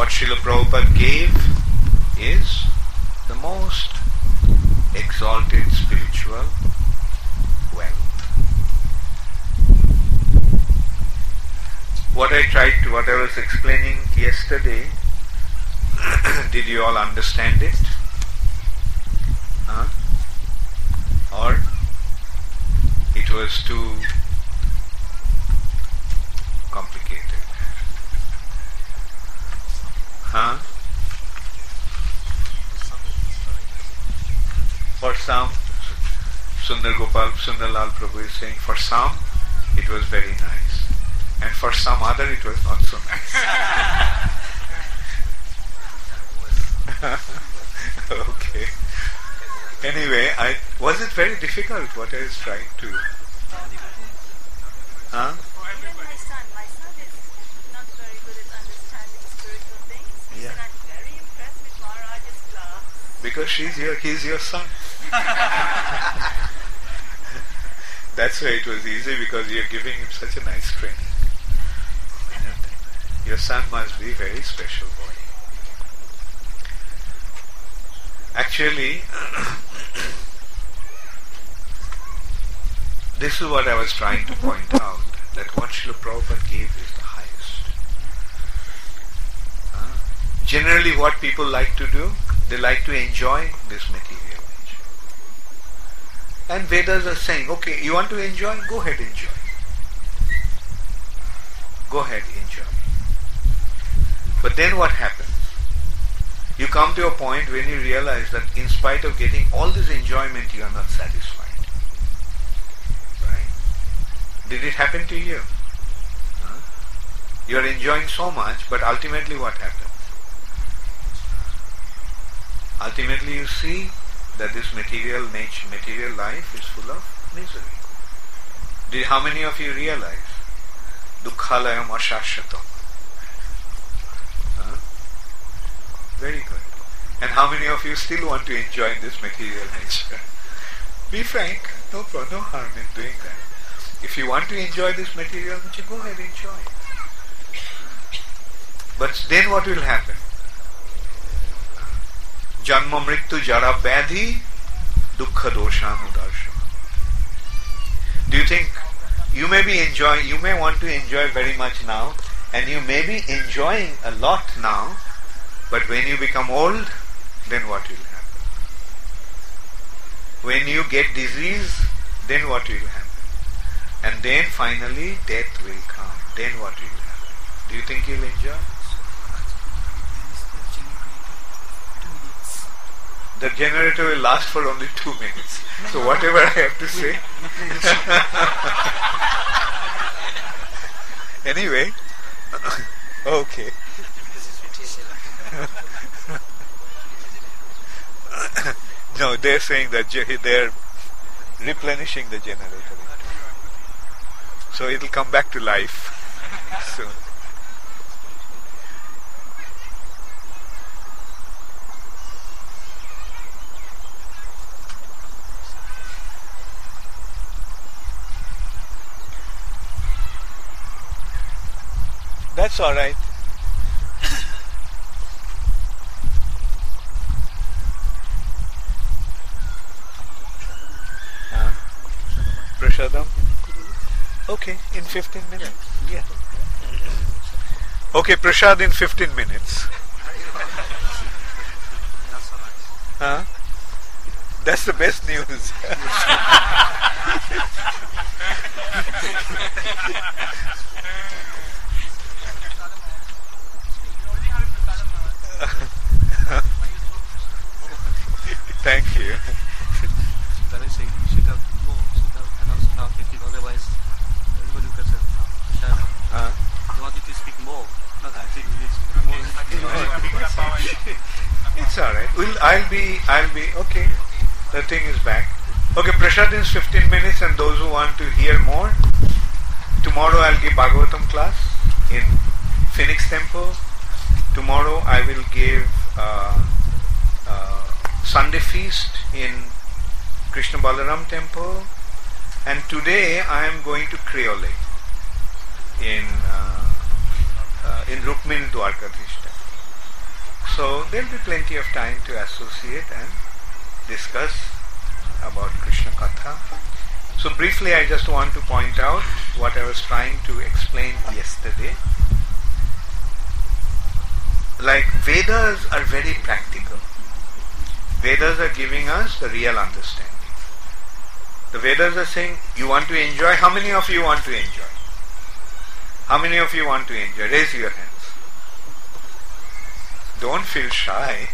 what Srila Prabhupada gave is the most exalted spiritual wealth. What I was explaining yesterday, did you all understand it? Or it was too complicated? For some, Sundarlal Prabhu is saying, for some it was very nice, and for some other it was not so nice. Okay. Anyway, was it very difficult what I was trying to? Even my son is not very good at understanding spiritual things. He said, I'm very impressed with Maharaj's class. Because he's your son. That's why it was easy, because you're giving him such a nice training. Your son must be a very special boy. Actually, this is what I was trying to point out, that what Srila Prabhupada gave is the highest. Generally what people like to do, they like to enjoy this material nature. And Vedas are saying, okay, you want to enjoy? Go ahead, enjoy. Go ahead, enjoy. But then what happens? You come to a point when you realize that in spite of getting all this enjoyment, you are not satisfied. Right? Did it happen to you? You are enjoying so much, but ultimately what happens? Ultimately you see that this material life is full of misery. How many of you realize? Dukkhalayam ashashyatam. Very good. And how many of you still want to enjoy this material nature? Be frank, no harm in doing that. If you want to enjoy this material nature, go ahead, enjoy. But then what will happen? Janma mrityu jara vyadhi dukkha doshanudarsha. Do you think you may want to enjoy very much now, and you may be enjoying a lot now, but when you become old, then what will happen? When you get disease, then what will happen? And then finally death will come. Then what will happen? Do you think you'll enjoy? The generator will last for only 2 minutes. So whatever I have to say. Anyway. Okay. No, they're saying that they're replenishing the generator. So it'll come back to life soon. That's all right. Prashadam? Okay, in 15 minutes. Yeah. Okay, Prashad in 15 minutes. That's the best news. Thank you. That is saying you should have announced now 15, otherwise everybody will catch up. They want you to speak more, not 15 minutes. It's alright. I'll be okay. The thing is back. Okay, Prashad is 15 minutes, and those who want to hear more, tomorrow I'll give Bhagavatam class in Phoenix Temple. Tomorrow I will give Sunday feast in Krishna Balaram Temple, and today I am going to Creole in Rukmini Dwarkadhish Temple. So there will be plenty of time to associate and discuss about Krishna Katha. So briefly I just want to point out what I was trying to explain yesterday. Like Vedas are very practical. Vedas are giving us the real understanding. The Vedas are saying, you want to enjoy? How many of you want to enjoy? How many of you want to enjoy? Raise your hands. Don't feel shy.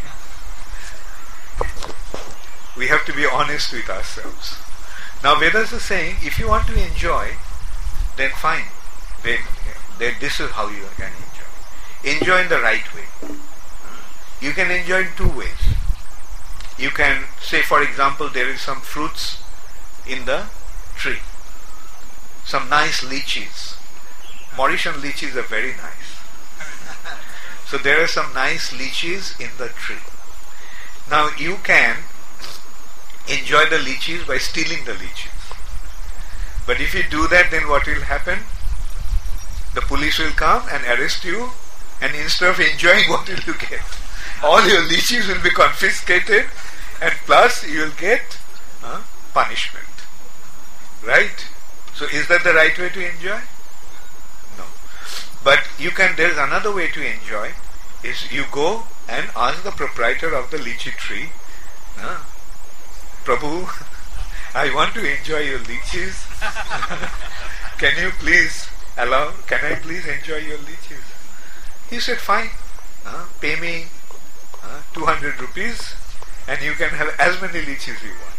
We have to be honest with ourselves. Now Vedas are saying, if you want to enjoy, then fine. This is how you can enjoy. Enjoy in the right way. You can enjoy in two ways. You can say, for example, there is some fruits in the tree. Some nice lychees. Mauritian lychees are very nice. So there are some nice lychees in the tree. Now you can enjoy the lychees by stealing the lychees. But if you do that, then what will happen? The police will come and arrest you, and instead of enjoying, what will you get? All your lychees will be confiscated, and plus you will get punishment. Right? So is that the right way to enjoy? No. But you can, there is another way to enjoy, is you go and ask the proprietor of the lychee tree, Prabhu, I want to enjoy your lychees. Can I please enjoy your lychees? He said, fine, pay me 200 rupees and you can have as many lychees you want.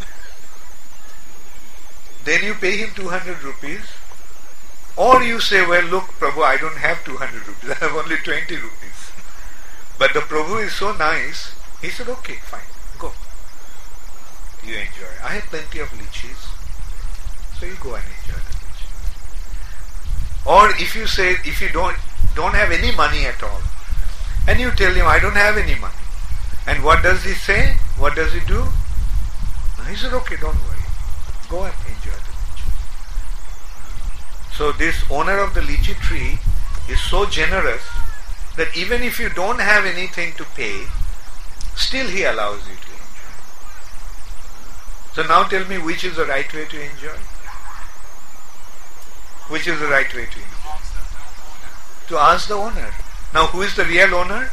Then you pay him 200 rupees, or you say, well, look, Prabhu, I don't have 200 rupees, I have only 20 rupees. But the Prabhu is so nice, he said, okay, fine, go. You enjoy. I have plenty of lychees, so you go and enjoy the lychees. Or if you say, if you don't have any money at all, and you tell him, I don't have any money, and what does he say? What does he do? He said, okay, don't worry. Go and enjoy the lychee. So this owner of the lychee tree is so generous that even if you don't have anything to pay, still he allows you to enjoy. So now tell me, which is the right way to enjoy? Which is the right way to enjoy? To ask the owner. Now who is the real owner?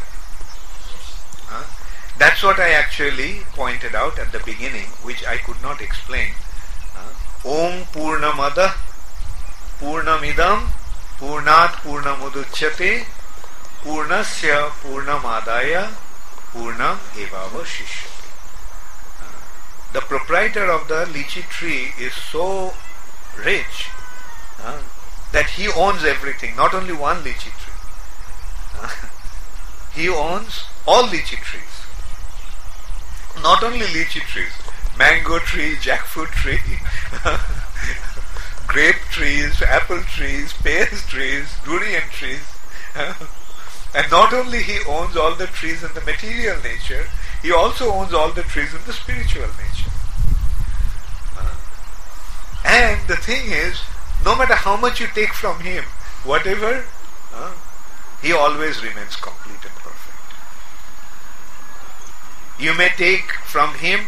That's what I actually pointed out at the beginning, which I could not explain. Om Purnamada Purnamidam Purnat Purnamuduchyate Purnasya Purnamadaya Purnam Evavashishyate. The proprietor of the lychee tree is so rich that he owns everything, not only one lychee tree. He owns all lychee trees. Not only lychee trees, mango tree, jackfruit tree, grape trees, apple trees, pears trees, durian trees. And not only he owns all the trees in the material nature, he also owns all the trees in the spiritual nature. And the thing is, no matter how much you take from him, whatever, he always remains complete and perfect. You may take from him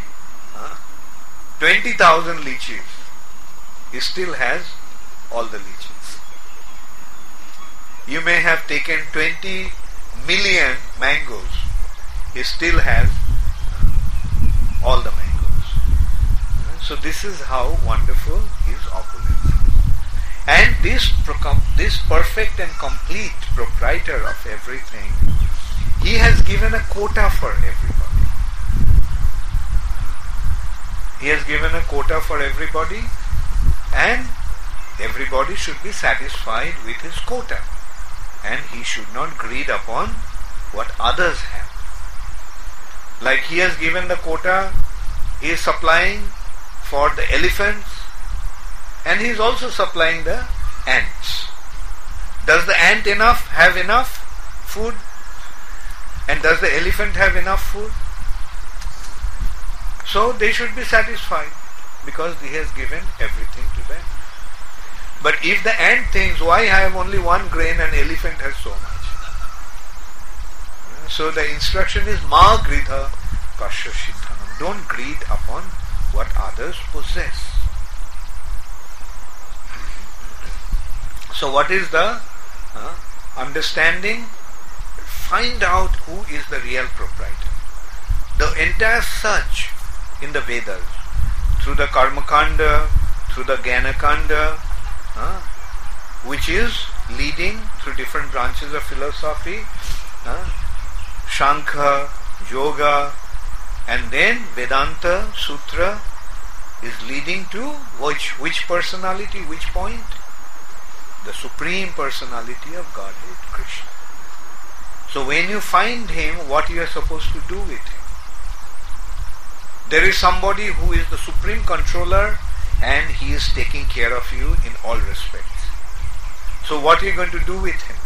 20,000 lychees. He still has all the lychees. You may have taken 20 million mangoes. He still has all the mangoes. So this is how wonderful his opulence is. And this perfect and complete proprietor of everything, he has given a quota for everybody. He has given a quota for everybody, and everybody should be satisfied with his quota, and he should not greed upon what others have. Like he has given the quota, he is supplying for the elephants, and he is also supplying the ants. Does the ant have enough food? And does the elephant have enough food? So they should be satisfied because he has given everything to them. But if the ant thinks, why I have only one grain and elephant has so much? So the instruction is Ma Gridha Kasya Siddhanam. Don't greed upon what others possess. So what is the understanding? Find out who is the real proprietor. The entire search in the Vedas, through the Karma Kanda, through the Jnana Kanda, which is leading through different branches of philosophy, Shankha, Yoga, and then Vedanta Sutra is leading to which personality, which point? The Supreme Personality of Godhead, Krishna. So when you find Him, what you are supposed to do with Him? There is somebody who is the Supreme Controller and He is taking care of you in all respects. So what are you going to do with Him?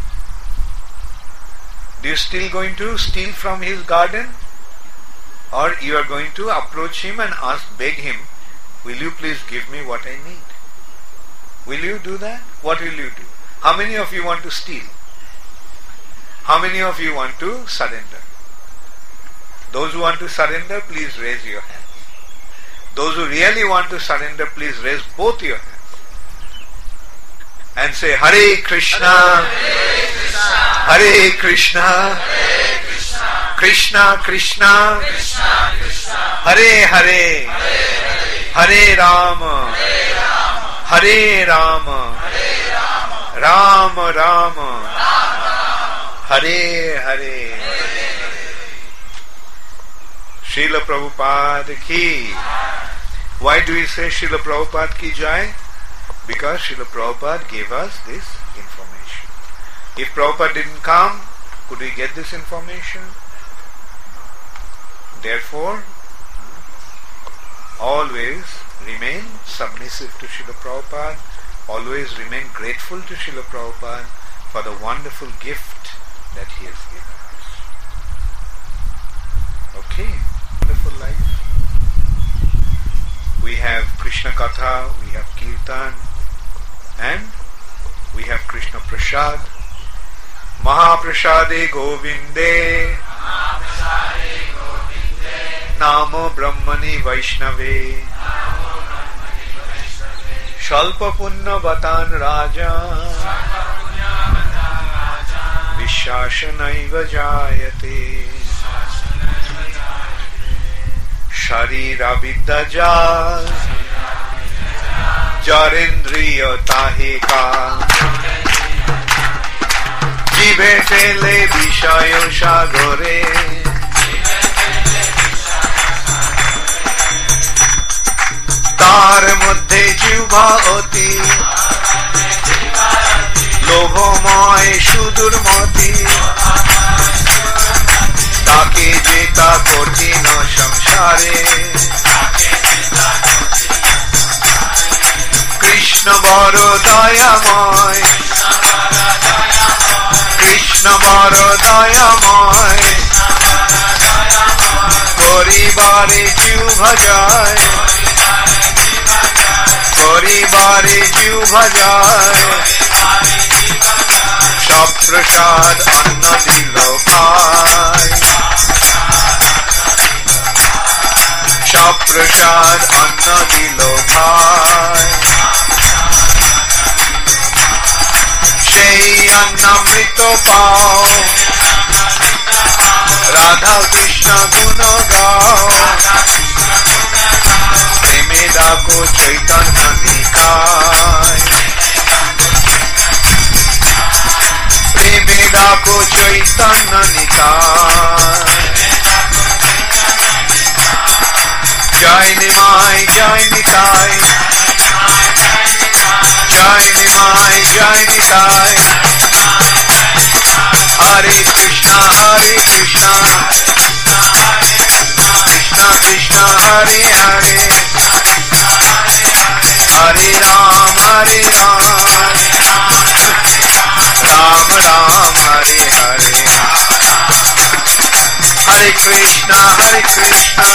Are you still going to steal from His garden? Or you are going to approach Him and beg Him, will you please give me what I need? Will you do that? What will you do? How many of you want to steal? How many of you want to surrender? Those who want to surrender, please raise your hands. Those who really want to surrender, please raise both your hands. And say, Hare Krishna, Hare Krishna, Krishna Krishna, Hare Hare, Hare Rama, Hare Rama, Rama Rama, Hare Hare. Srila Prabhupada ki. Why do we say Srila Prabhupada ki jai? Because Srila Prabhupada gave us this information. If Prabhupada didn't come, could we get this information? Therefore, always remain submissive to Srila Prabhupada, always remain grateful to Srila Prabhupada for the wonderful gift that he has given us. Okay, wonderful life. We have Krishna Katha, we have Kirtan, and we have Krishna Prasad. Mahaprasade Govinde, Namo Brahmani Vaishnave, Shalpa Punna Vatan Raja, Vishashanaiva Jayate, Sharira Viddaja, Jarendriya Tahika, Jive Tele Vishayo Shagore, তার মধ্যে জিহ্বা অতি লোভময় সুদূর মতি তাকে জেতা কঠিন সংসারে কৃষ্ণ বড় দয়াময় কৃষ্ণ বড় দয়াময় পরিবারে জিহ্বা যায় পরিবারে জিহ্বা যায় সব প্রসাদ অন্ন দিল খায় সব প্রসাদ অন্ন দিল খায় সেই অন্নামৃত পাও রাধা কৃষ্ণ গুণ গাও প্রেমে ডাকো চৈতন্য নিতাই প্রেমে ডাকো চৈতন্য নিতাই জয় নিমাই জয় নিতাই জয় নিমাই জয় নিতাই হরে Krishna Krishna Krishna Hare Hare Hare Ram, Hare Ram, Ram Ram, Hare Hare, Hare Krishna, Krishna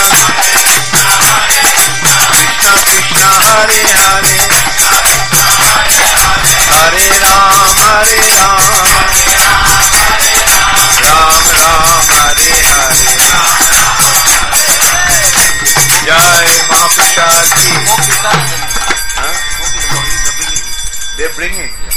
Krishna, Hare Hare, Hare Ram, Ram Ram, Jai Mahaprasad ki. Smoke is not happening. Huh? Smoke is sorry, they're bringing. They're bringing.